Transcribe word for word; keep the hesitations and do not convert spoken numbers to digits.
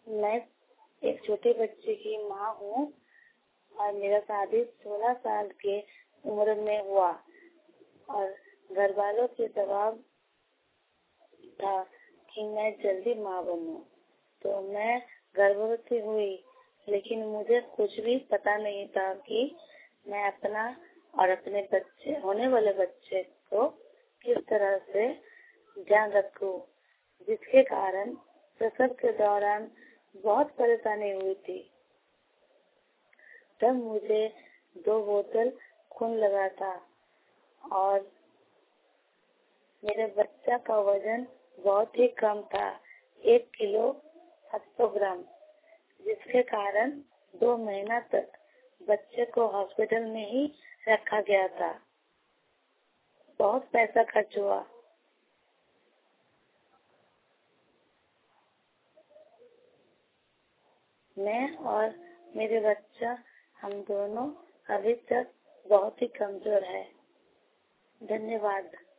मैं एक छोटे बच्चे की माँ हूँ और मेरा शादी सोलह साल के उम्र में हुआ और घर वालों के दबाव था कि मैं जल्दी माँ बनूं, तो मैं गर्भवती हुई, लेकिन मुझे कुछ भी पता नहीं था कि मैं अपना और अपने बच्चे होने वाले बच्चे को किस तरह से ध्यान रखूं, जिसके कारण प्रसव के दौरान बहुत परेशानी हुई थी। तब मुझे दो बोतल खून लगा था और मेरे बच्चा का वजन बहुत ही कम था, एक किलो सात सौ ग्राम, जिसके कारण दो महीना तक बच्चे को हॉस्पिटल में ही रखा गया था। बहुत पैसा खर्च हुआ। मैं और मेरे बच्चा, हम दोनों अभी तक बहुत ही कमजोर है। धन्यवाद।